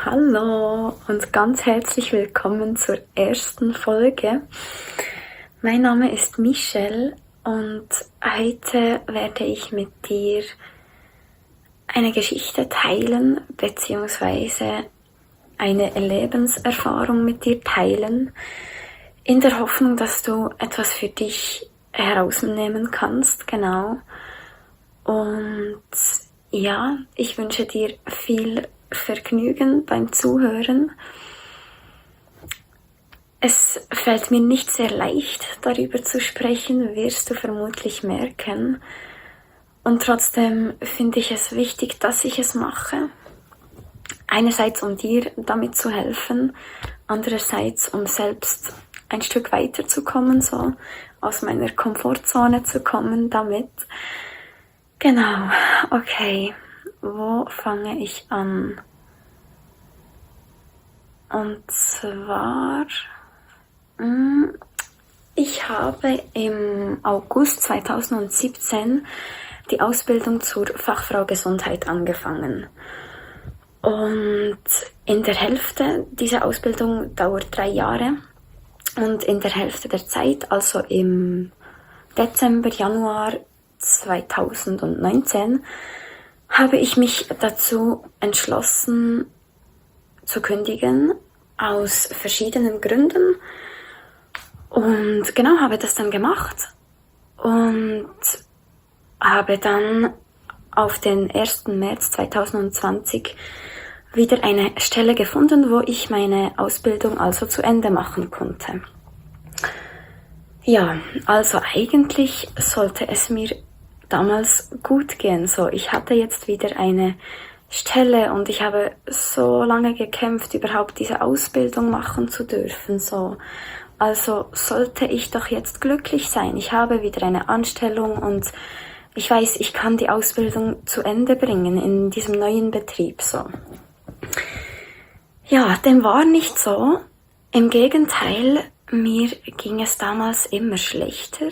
Hallo und ganz herzlich willkommen zur ersten Folge. Mein Name ist Michelle und heute werde ich mit dir eine Geschichte teilen bzw. eine Lebenserfahrung mit dir teilen, in der Hoffnung, dass du etwas für dich herausnehmen kannst, genau. Und ja, ich wünsche dir viel Vergnügen beim Zuhören. Es fällt mir nicht sehr leicht, darüber zu sprechen, wirst du vermutlich merken. Und trotzdem finde ich es wichtig, dass ich es mache. Einerseits, um dir damit zu helfen, andererseits, um selbst ein Stück weiterzukommen, so aus meiner Komfortzone zu kommen damit. Genau, okay. Wo fange ich an? Und zwar, ich habe im August 2017 die Ausbildung zur Fachfrau Gesundheit angefangen. Und in der Hälfte dieser Ausbildung dauert 3 Jahre. Und in der Hälfte der Zeit, also im Dezember, Januar 2019, habe ich mich dazu entschlossen zu kündigen, aus verschiedenen Gründen. Und genau, habe das dann gemacht und habe dann auf den 1. März 2020 wieder eine Stelle gefunden, wo ich meine Ausbildung also zu Ende machen konnte. Ja, also eigentlich sollte es mir damals gut gehen. So, ich hatte jetzt wieder eine Stelle und ich habe so lange gekämpft, überhaupt diese Ausbildung machen zu dürfen. So, also sollte ich doch jetzt glücklich sein. Ich habe wieder eine Anstellung und ich weiß, ich kann die Ausbildung zu Ende bringen in diesem neuen Betrieb. So, ja, dem war nicht so. Im Gegenteil, mir ging es damals immer schlechter.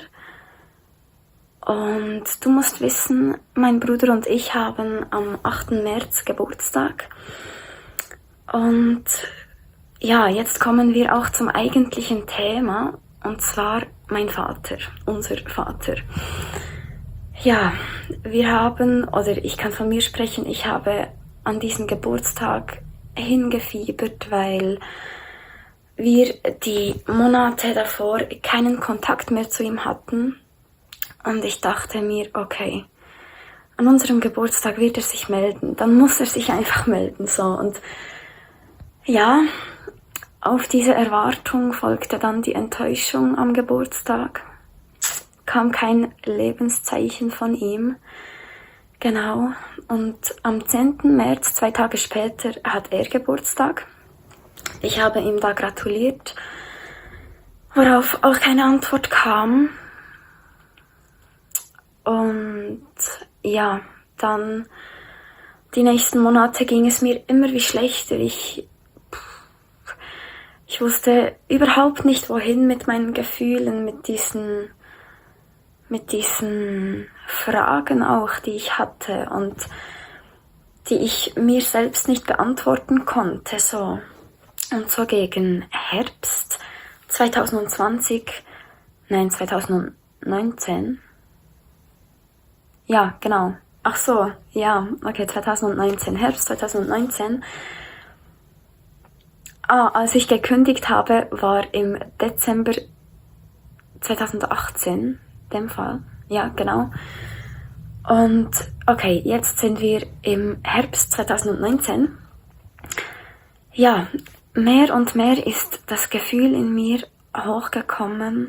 Und du musst wissen, mein Bruder und ich haben am 8. März Geburtstag. Und ja, jetzt kommen wir auch zum eigentlichen Thema, und zwar mein Vater, unser Vater. Ja, wir haben, oder ich kann von mir sprechen, ich habe an diesen Geburtstag hingefiebert, weil wir die Monate davor keinen Kontakt mehr zu ihm hatten. Und ich dachte mir, okay, an unserem Geburtstag wird er sich melden, dann muss er sich einfach melden, so. Und ja, auf diese Erwartung folgte dann die Enttäuschung am Geburtstag. Kam kein Lebenszeichen von ihm. Genau. Und am 10. März, 2 Tage später, hat er Geburtstag. Ich habe ihm da gratuliert, worauf auch keine Antwort kam. Und ja, dann die nächsten Monate ging es mir immer wie schlechter. Ich wusste überhaupt nicht, wohin mit meinen Gefühlen, mit diesen Fragen auch, die ich hatte und die ich mir selbst nicht beantworten konnte. So. Und so gegen Herbst 2019. Ja, genau. Ach so, ja, okay, 2019, Herbst 2019. Als ich gekündigt habe, war im Dezember 2018, dem Fall. Ja, genau. Und okay, jetzt sind wir im Herbst 2019. Ja, mehr und mehr ist das Gefühl in mir hochgekommen,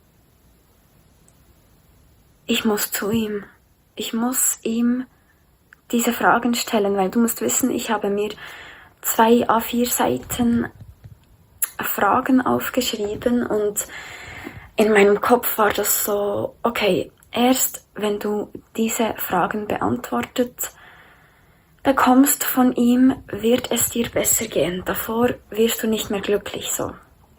ich muss zu ihm. Ich muss ihm diese Fragen stellen, weil du musst wissen, ich habe mir 2 A4 Seiten Fragen aufgeschrieben und in meinem Kopf war das so, okay, erst wenn du diese Fragen beantwortet bekommst von ihm, wird es dir besser gehen. Davor wirst du nicht mehr glücklich, so.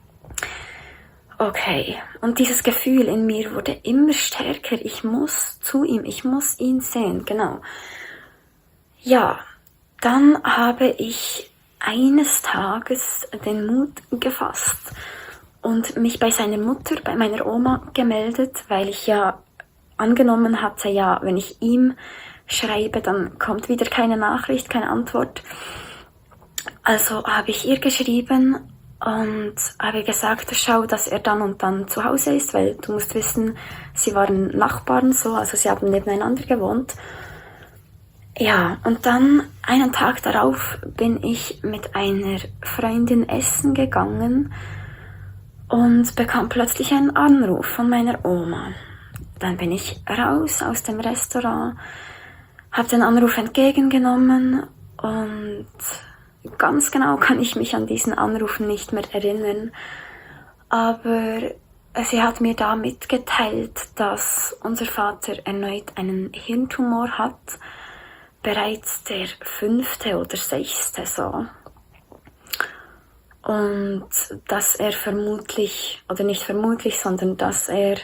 Okay, und dieses Gefühl in mir wurde immer stärker. Ich muss zu ihm, ich muss ihn sehen, genau. Ja, dann habe ich eines Tages den Mut gefasst und mich bei seiner Mutter, bei meiner Oma gemeldet, weil ich ja angenommen hatte, ja, wenn ich ihm schreibe, dann kommt wieder keine Nachricht, keine Antwort. Also habe ich ihr geschrieben und habe gesagt, schau, dass er dann und dann zu Hause ist, weil du musst wissen, sie waren Nachbarn so, also sie haben nebeneinander gewohnt. Ja, und dann einen Tag darauf bin ich mit einer Freundin essen gegangen und bekam plötzlich einen Anruf von meiner Oma. Dann bin ich raus aus dem Restaurant, habe den Anruf entgegengenommen und ganz genau kann ich mich an diesen Anruf nicht mehr erinnern, aber sie hat mir da mitgeteilt, dass unser Vater erneut einen Hirntumor hat, bereits der 5. oder 6. so. Und dass er vermutlich, oder nicht vermutlich, sondern dass er,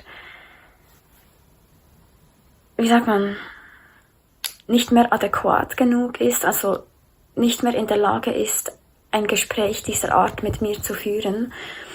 wie sagt man, nicht mehr adäquat genug ist, also nicht mehr in der Lage ist, ein Gespräch dieser Art mit mir zu führen.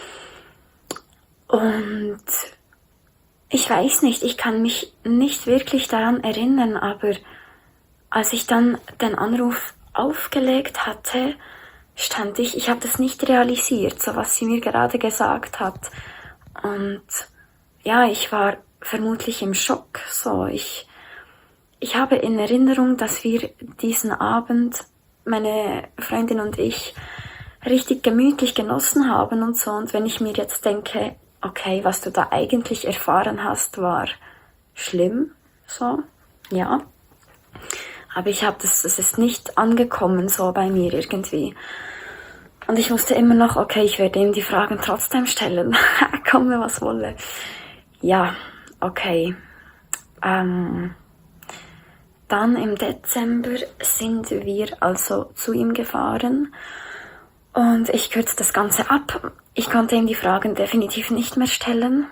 Und ich weiß nicht, ich kann mich nicht wirklich daran erinnern, aber als ich dann den Anruf aufgelegt hatte, stand ich habe das nicht realisiert, so was sie mir gerade gesagt hat. Und ja, ich war vermutlich im Schock, so. Ich habe in Erinnerung, dass wir diesen Abend, meine Freundin und ich, richtig gemütlich genossen haben und so. Und wenn ich mir jetzt denke, okay, was du da eigentlich erfahren hast, war schlimm, so, ja. Aber es ist nicht angekommen so bei mir irgendwie. Und ich wusste immer noch, okay, ich werde ihm die Fragen trotzdem stellen, komme was wolle. Ja, okay. Dann im Dezember sind wir also zu ihm gefahren und ich kürze das Ganze ab. Ich konnte ihm die Fragen definitiv nicht mehr stellen.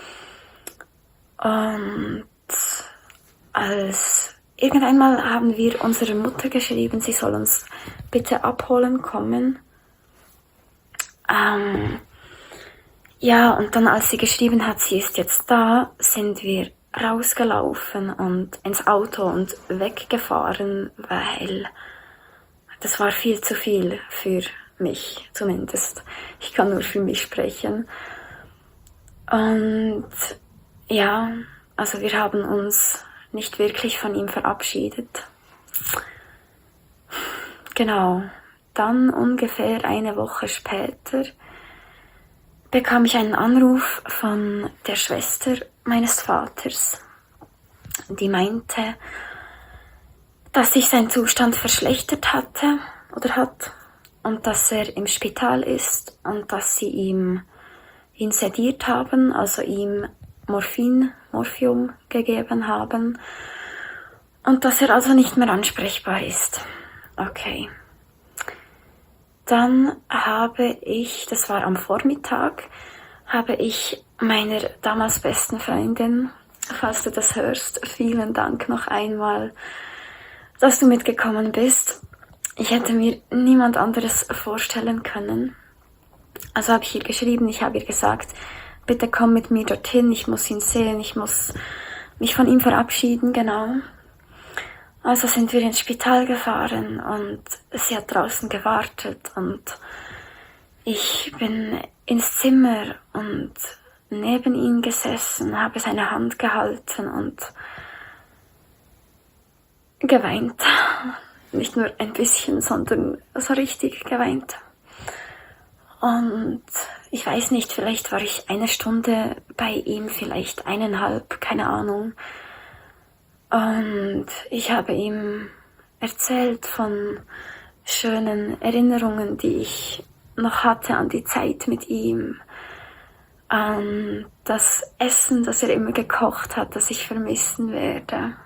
Und irgendeinmal haben wir unserer Mutter geschrieben, sie soll uns bitte abholen kommen. Ja, und dann als sie geschrieben hat, sie ist jetzt da, sind wir rausgelaufen und ins Auto und weggefahren, weil das war viel zu viel für mich zumindest. Ich kann nur für mich sprechen. Und ja, also wir haben uns nicht wirklich von ihm verabschiedet. Genau, dann ungefähr eine Woche später bekam ich einen Anruf von der Schwester meines Vaters, die meinte, dass sich sein Zustand verschlechtert hatte oder hat und dass er im Spital ist und dass sie ihn sediert haben, also ihm Morphium gegeben haben und dass er also nicht mehr ansprechbar ist. Okay. Dann habe ich, das war am Vormittag, habe ich meiner damals besten Freundin, falls du das hörst, vielen Dank noch einmal, dass du mitgekommen bist. Ich hätte mir niemand anderes vorstellen können. Also habe ich ihr geschrieben, ich habe ihr gesagt, bitte komm mit mir dorthin, ich muss ihn sehen, ich muss mich von ihm verabschieden, genau. Also sind wir ins Spital gefahren und sie hat draußen gewartet und ich bin ins Zimmer und neben ihm gesessen, habe seine Hand gehalten und geweint. Nicht nur ein bisschen, sondern so richtig geweint. Und ich weiß nicht, vielleicht war ich 1 Stunde bei ihm, vielleicht 1,5, keine Ahnung. Und ich habe ihm erzählt von schönen Erinnerungen, die ich noch hatte an die Zeit mit ihm, an das Essen, das er immer gekocht hat, das ich vermissen werde.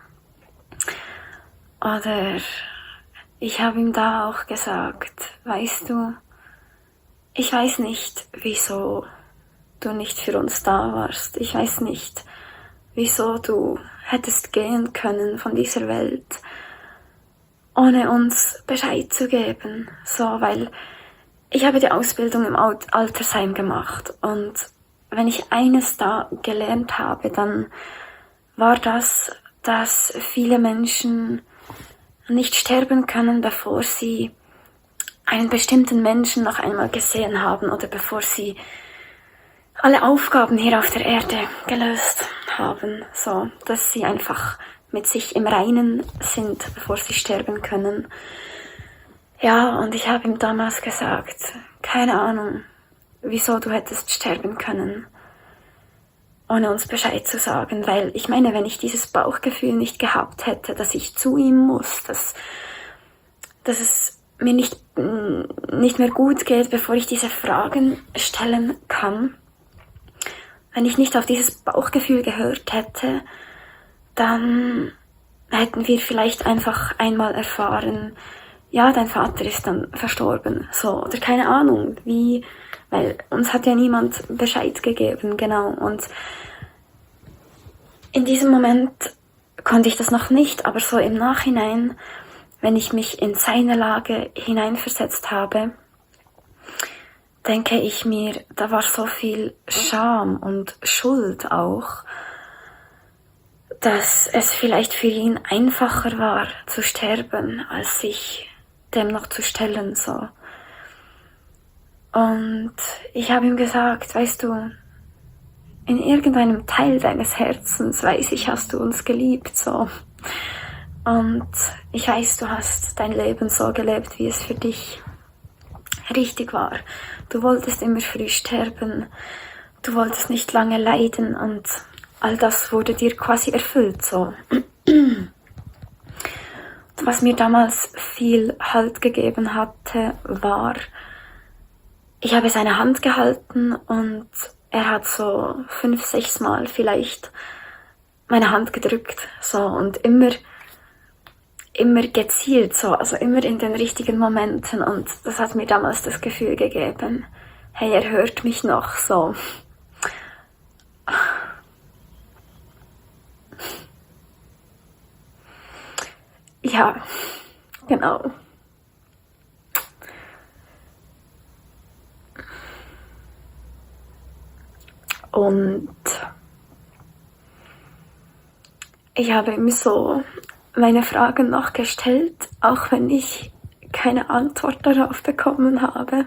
Oder ich habe ihm da auch gesagt, weißt du, ich weiß nicht, wieso du nicht für uns da warst. Ich weiß nicht, wieso du hättest gehen können von dieser Welt. ohne uns Bescheid zu geben. So, weil ich habe die Ausbildung im Altersheim gemacht und wenn ich eines da gelernt habe, dann war das, dass viele Menschen nicht sterben können, bevor sie einen bestimmten Menschen noch einmal gesehen haben oder bevor sie alle Aufgaben hier auf der Erde gelöst haben, so, dass sie einfach mit sich im Reinen sind, bevor sie sterben können. Ja, und ich habe ihm damals gesagt, keine Ahnung, wieso du hättest sterben können, ohne uns Bescheid zu sagen, weil ich meine, wenn ich dieses Bauchgefühl nicht gehabt hätte, dass ich zu ihm muss, dass es mir nicht mehr gut geht, bevor ich diese Fragen stellen kann, wenn ich nicht auf dieses Bauchgefühl gehört hätte, dann hätten wir vielleicht einfach einmal erfahren, ja, dein Vater ist dann verstorben, so, oder keine Ahnung, wie, weil uns hat ja niemand Bescheid gegeben, genau, und in diesem Moment konnte ich das noch nicht, aber so im Nachhinein, wenn ich mich in seine Lage hineinversetzt habe, denke ich mir, da war so viel Scham und Schuld auch, dass es vielleicht für ihn einfacher war zu sterben, als sich dem noch zu stellen, so. Und ich habe ihm gesagt, weißt du, in irgendeinem Teil deines Herzens weiß ich, hast du uns geliebt, so. Und ich weiß, du hast dein Leben so gelebt, wie es für dich richtig war. Du wolltest immer früh sterben, du wolltest nicht lange leiden und all das wurde dir quasi erfüllt, so. Was mir damals viel Halt gegeben hatte, war, ich habe seine Hand gehalten und er hat so 5, 6 Mal vielleicht meine Hand gedrückt, so, und immer gezielt, so, also immer in den richtigen Momenten, und das hat mir damals das Gefühl gegeben, hey, er hört mich noch, so. Ja, genau. Und ich habe ihm so meine Fragen noch gestellt, auch wenn ich keine Antwort darauf bekommen habe.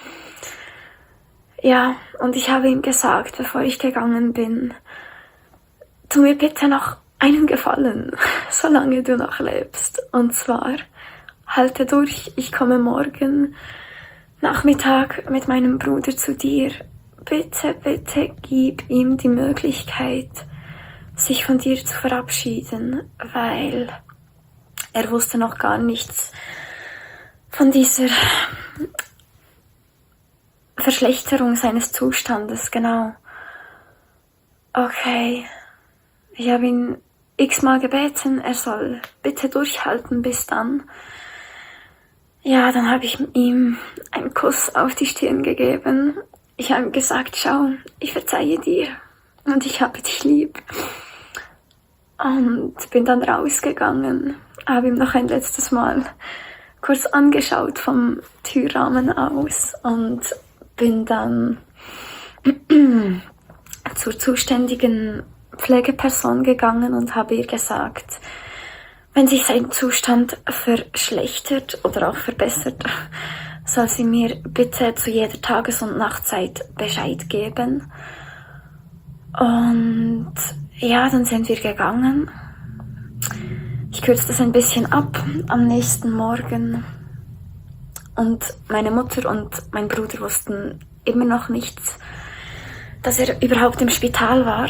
Ja, und ich habe ihm gesagt, bevor ich gegangen bin, tu mir bitte noch einen Gefallen, solange du noch lebst. Und zwar, halte durch, ich komme morgen Nachmittag mit meinem Bruder zu dir. Bitte, bitte gib ihm die Möglichkeit, sich von dir zu verabschieden, weil er wusste noch gar nichts von dieser Verschlechterung seines Zustandes, genau. Okay, ich habe ihn x-mal gebeten, er soll bitte durchhalten bis dann. Ja, dann habe ich ihm einen Kuss auf die Stirn gegeben. Ich habe ihm gesagt, schau, ich verzeihe dir und ich habe dich lieb. Und bin dann rausgegangen, habe ihm noch ein letztes Mal kurz angeschaut vom Türrahmen aus und bin dann zur zuständigen Pflegeperson gegangen und habe ihr gesagt, wenn sich sein Zustand verschlechtert oder auch verbessert, soll sie mir bitte zu jeder Tages- und Nachtzeit Bescheid geben. Und ja, dann sind wir gegangen. Ich kürze das ein bisschen ab am nächsten Morgen. Und meine Mutter und mein Bruder wussten immer noch nichts, dass er überhaupt im Spital war.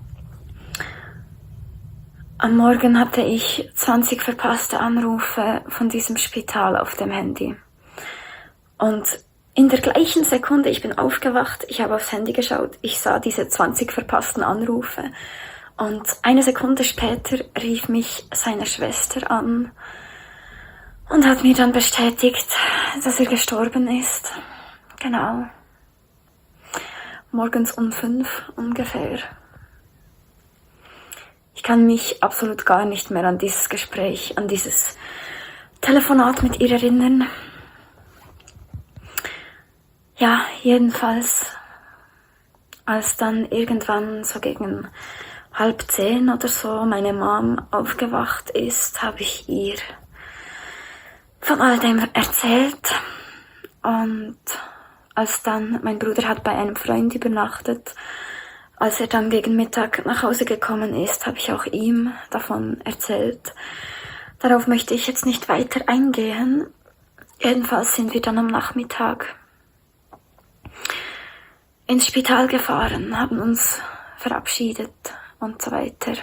Am Morgen hatte ich 20 verpasste Anrufe von diesem Spital auf dem Handy. Und in der gleichen Sekunde, ich bin aufgewacht, ich habe aufs Handy geschaut, ich sah diese 20 verpassten Anrufe. Und eine Sekunde später rief mich seine Schwester an und hat mir dann bestätigt, dass er gestorben ist. Genau. Morgens um 5 ungefähr. Ich kann mich absolut gar nicht mehr an dieses Gespräch, an dieses Telefonat mit ihr erinnern. Ja, jedenfalls, als dann irgendwann so gegen 9:30 oder so meine Mom aufgewacht ist, habe ich ihr von all dem erzählt. Und als dann, mein Bruder hat bei einem Freund übernachtet, als er dann gegen Mittag nach Hause gekommen ist, habe ich auch ihm davon erzählt. Darauf möchte ich jetzt nicht weiter eingehen. Jedenfalls sind wir dann am Nachmittag ins Spital gefahren, haben uns verabschiedet und so weiter.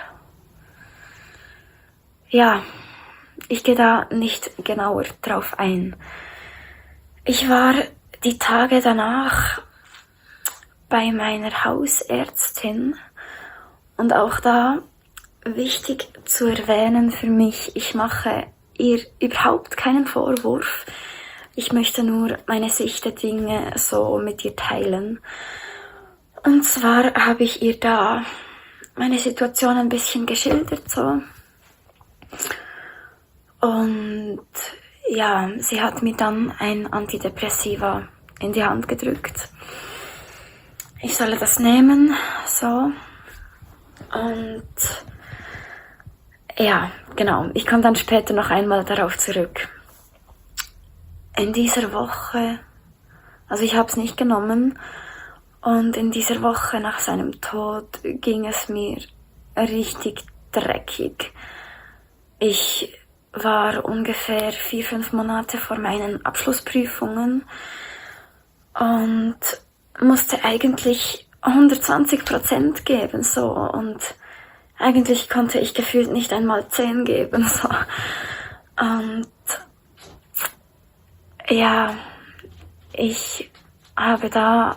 Ja, ich gehe da nicht genauer drauf ein. Ich war die Tage danach bei meiner Hausärztin und auch da wichtig zu erwähnen für mich, ich mache ihr überhaupt keinen Vorwurf. Ich möchte nur meine Sicht der Dinge so mit ihr teilen. Und zwar habe ich ihr da meine Situation ein bisschen geschildert so. Und ja, sie hat mir dann ein Antidepressiva in die Hand gedrückt. Ich solle das nehmen, so. Und ja, genau, ich komme dann später noch einmal darauf zurück. In dieser Woche, also ich habe es nicht genommen, und in dieser Woche nach seinem Tod ging es mir richtig dreckig. Ich war ungefähr 4-5 Monate vor meinen Abschlussprüfungen und musste eigentlich 120% geben, so, und eigentlich konnte ich gefühlt nicht einmal 10 geben, so. Und ja, ich habe da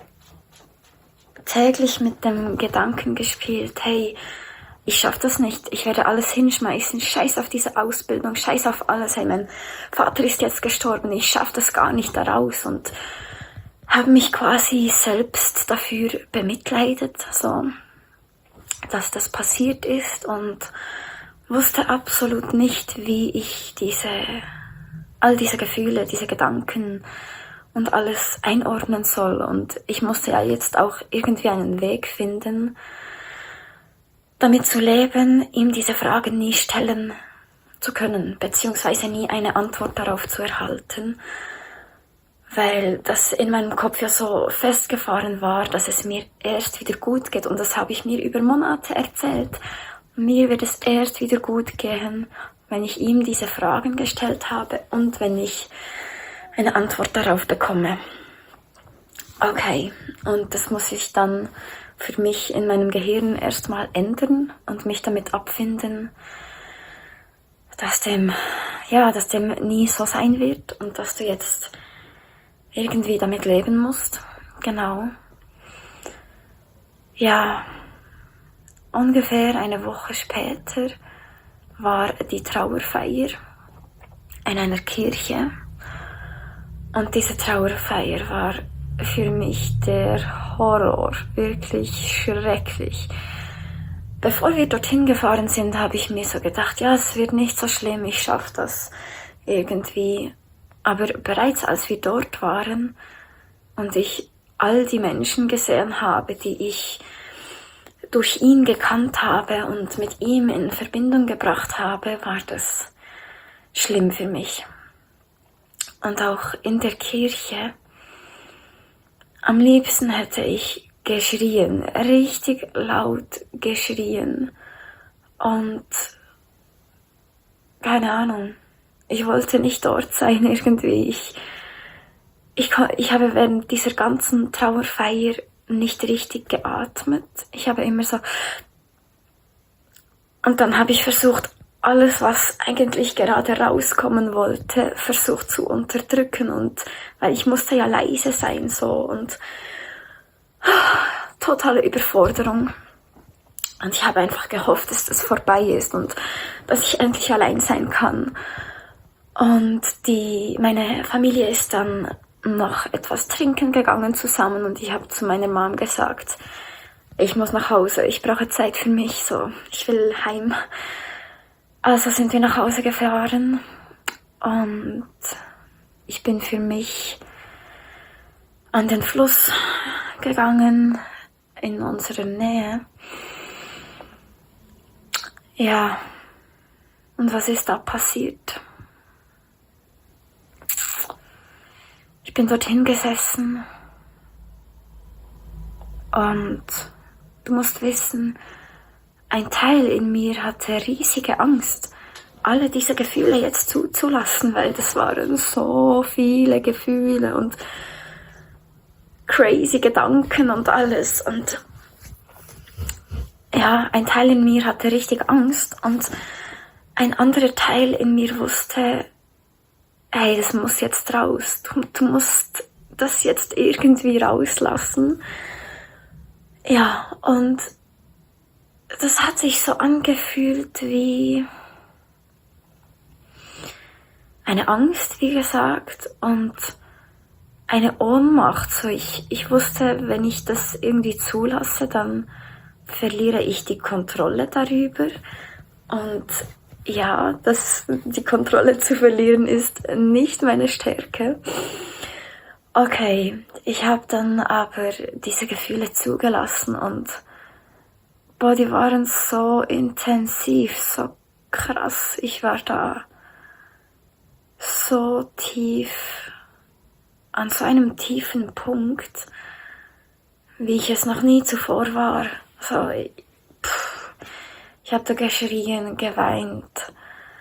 täglich mit dem Gedanken gespielt, hey, ich schaff das nicht, ich werde alles hinschmeißen, scheiß auf diese Ausbildung, scheiß auf alles, hey, mein Vater ist jetzt gestorben, ich schaff das gar nicht daraus, und habe mich quasi selbst dafür bemitleidet, so, dass das passiert ist, und wusste absolut nicht, wie ich all diese Gefühle, diese Gedanken und alles einordnen soll. Und ich musste ja jetzt auch irgendwie einen Weg finden, damit zu leben, ihm diese Fragen nie stellen zu können, beziehungsweise nie eine Antwort darauf zu erhalten, weil das in meinem Kopf ja so festgefahren war, dass es mir erst wieder gut geht, und das habe ich mir über Monate erzählt. Mir wird es erst wieder gut gehen, wenn ich ihm diese Fragen gestellt habe und wenn ich eine Antwort darauf bekomme. Okay, und das muss ich dann für mich in meinem Gehirn erstmal ändern und mich damit abfinden, dass dem nie so sein wird und dass du jetzt irgendwie damit leben musst. Genau. Ja, ungefähr eine Woche später war die Trauerfeier in einer Kirche. Und diese Trauerfeier war für mich der Horror, wirklich schrecklich. Bevor wir dorthin gefahren sind, habe ich mir so gedacht, ja, es wird nicht so schlimm, ich schaffe das irgendwie. Aber bereits als wir dort waren und ich all die Menschen gesehen habe, die ich durch ihn gekannt habe und mit ihm in Verbindung gebracht habe, war das schlimm für mich. Und auch in der Kirche, am liebsten hätte ich geschrien, richtig laut geschrien. Und keine Ahnung, ich wollte nicht dort sein irgendwie. Ich habe während dieser ganzen Trauerfeier nicht richtig geatmet. Ich habe immer so... Und dann habe ich versucht, alles, was eigentlich gerade rauskommen wollte, versucht zu unterdrücken, und weil ich musste ja leise sein, so, und totale Überforderung. Und ich habe einfach gehofft, dass das vorbei ist und dass ich endlich allein sein kann. Und meine Familie ist dann noch etwas trinken gegangen zusammen, und ich habe zu meiner Mom gesagt, ich muss nach Hause, ich brauche Zeit für mich, so, ich will heim. Also sind wir nach Hause gefahren, und ich bin für mich an den Fluss gegangen in unserer Nähe. Ja, und was ist da passiert? Ich bin dorthin gesessen und du musst wissen, ein Teil in mir hatte riesige Angst, alle diese Gefühle jetzt zuzulassen, weil das waren so viele Gefühle und crazy Gedanken und alles. Und ja, ein Teil in mir hatte richtig Angst und ein anderer Teil in mir wusste, hey, das muss jetzt raus. Du musst das jetzt irgendwie rauslassen. Ja, und das hat sich so angefühlt wie eine Angst, wie gesagt, und eine Ohnmacht. So ich wusste, wenn ich das irgendwie zulasse, dann verliere ich die Kontrolle darüber. Und ja, die Kontrolle zu verlieren ist nicht meine Stärke. Okay, ich habe dann aber diese Gefühle zugelassen und die waren so intensiv, so krass. Ich war da so tief, an so einem tiefen Punkt, wie ich es noch nie zuvor war. So, ich habe da geschrien, geweint.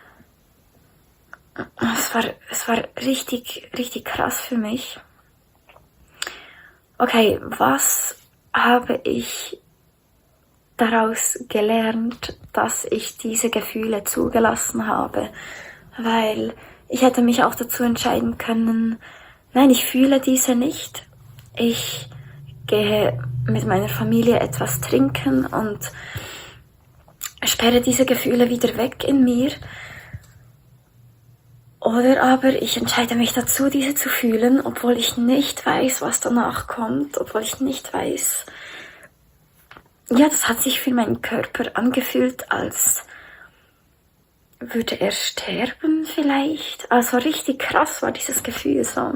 Es war richtig, richtig krass für mich. Okay, was habe ich daraus gelernt, dass ich diese Gefühle zugelassen habe? Weil ich hätte mich auch dazu entscheiden können, nein, ich fühle diese nicht. Ich gehe mit meiner Familie etwas trinken und sperre diese Gefühle wieder weg in mir. Oder aber ich entscheide mich dazu, diese zu fühlen, obwohl ich nicht weiß, was danach kommt, obwohl ich nicht weiß. Ja, das hat sich für meinen Körper angefühlt, als würde er sterben vielleicht. Also richtig krass war dieses Gefühl so.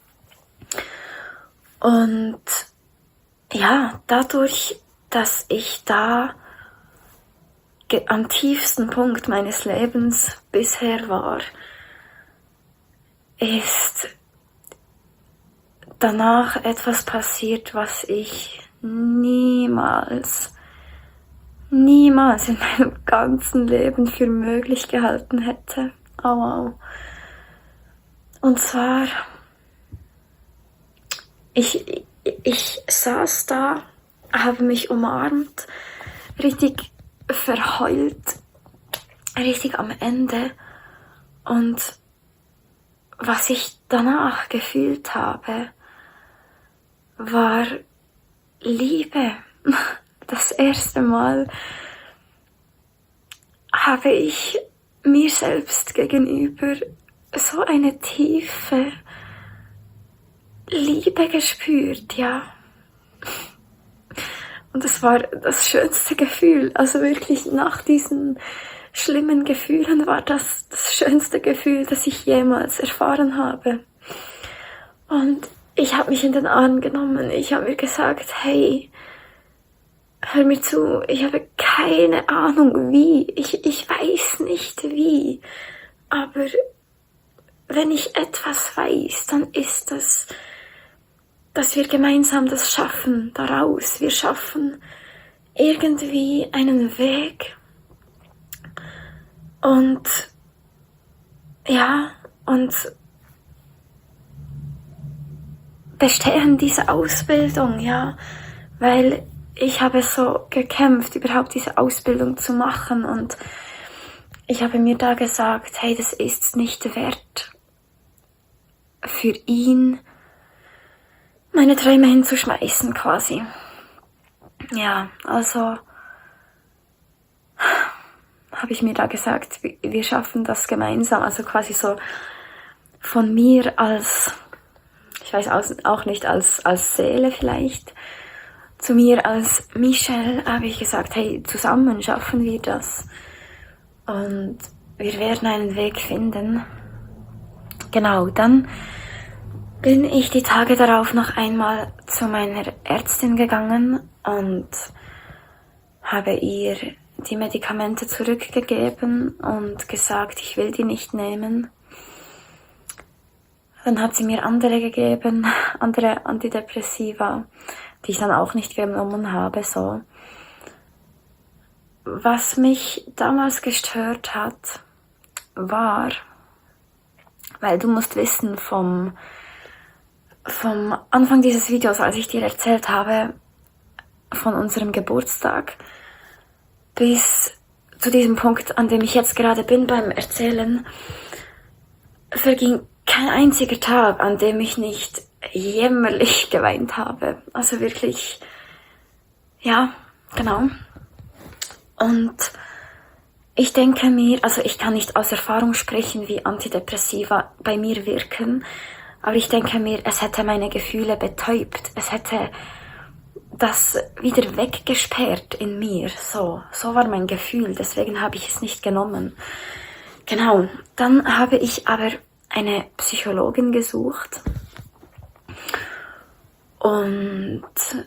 Und ja, dadurch, dass ich da am tiefsten Punkt meines Lebens bisher war, ist danach etwas passiert, was ich niemals in meinem ganzen Leben für möglich gehalten hätte. Oh wow. Und zwar, ich saß da, habe mich umarmt, richtig verheult, richtig am Ende. Und was ich danach gefühlt habe, war Liebe. Das erste Mal habe ich mir selbst gegenüber so eine tiefe Liebe gespürt, ja. Und es war das schönste Gefühl. Also wirklich nach diesen schlimmen Gefühlen war das schönste Gefühl, das ich jemals erfahren habe. Und ich habe mich in den Arm genommen. Ich habe mir gesagt, hey, hör mir zu, ich habe keine Ahnung wie, ich weiß nicht wie, aber wenn ich etwas weiß, dann ist es, dass wir gemeinsam das schaffen daraus. Wir schaffen irgendwie einen Weg und ja, und bestehen diese Ausbildung, ja, weil ich habe so gekämpft, überhaupt diese Ausbildung zu machen und ich habe mir da gesagt, hey, das ist's nicht wert, für ihn meine Träume hinzuschmeißen quasi. Ja, also habe ich mir da gesagt, wir schaffen das gemeinsam, also quasi so von mir als, ich weiß auch nicht, als Seele vielleicht, zu mir als Michelle habe ich gesagt, hey, zusammen schaffen wir das und wir werden einen Weg finden. Genau, dann bin ich die Tage darauf noch einmal zu meiner Ärztin gegangen und habe ihr die Medikamente zurückgegeben und gesagt, ich will die nicht nehmen. Dann hat sie mir andere gegeben, andere Antidepressiva, die ich dann auch nicht genommen habe, so. Was mich damals gestört hat, war, weil du musst wissen, vom Anfang dieses Videos, als ich dir erzählt habe, von unserem Geburtstag, bis zu diesem Punkt, an dem ich jetzt gerade bin beim Erzählen, verging kein einziger Tag, an dem ich nicht jämmerlich geweint habe. Also wirklich, ja, genau. Und ich denke mir, also ich kann nicht aus Erfahrung sprechen, wie Antidepressiva bei mir wirken, aber ich denke mir, es hätte meine Gefühle betäubt, es hätte das wieder weggesperrt in mir, so war mein Gefühl, deswegen habe ich es nicht genommen. Genau, dann habe ich aber eine Psychologin gesucht und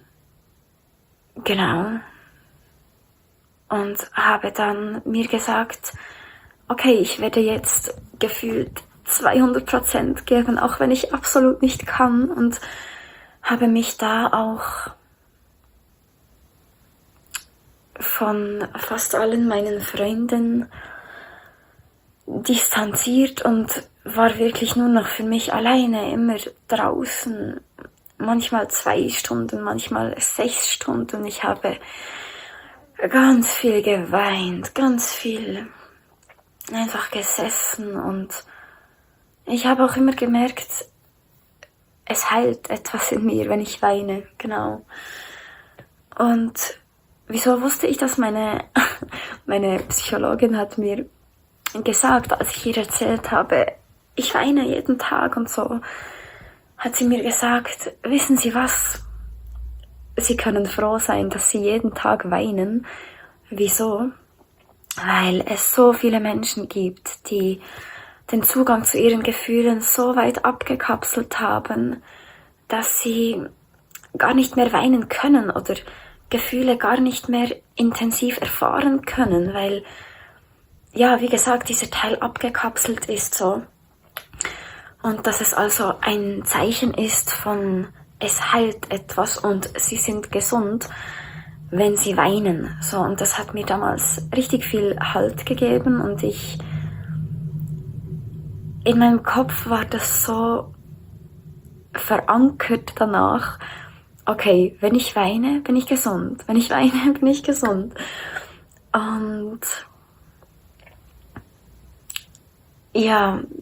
genau, und habe dann mir gesagt, okay, ich werde jetzt gefühlt 200% geben, auch wenn ich absolut nicht kann, und habe mich da auch von fast allen meinen Freunden distanziert und war wirklich nur noch für mich alleine, immer draußen, manchmal 2 Stunden, manchmal 6 Stunden. Ich habe ganz viel geweint, ganz viel einfach gesessen, und ich habe auch immer gemerkt, es heilt etwas in mir, wenn ich weine, genau. Und wieso wusste ich das? Meine Psychologin hat mir gesagt, als ich ihr erzählt habe, ich weine jeden Tag und so, hat sie mir gesagt, wissen Sie was? Sie können froh sein, dass Sie jeden Tag weinen. Wieso? Weil es so viele Menschen gibt, die den Zugang zu ihren Gefühlen so weit abgekapselt haben, dass sie gar nicht mehr weinen können oder Gefühle gar nicht mehr intensiv erfahren können, weil, ja, wie gesagt, dieser Teil abgekapselt ist so. Und dass es also ein Zeichen ist von, es heilt etwas und sie sind gesund, wenn sie weinen. So, und das hat mir damals richtig viel Halt gegeben, und in meinem Kopf war das so verankert danach, okay, wenn ich weine, bin ich gesund. Wenn ich weine, bin ich gesund. Und ja,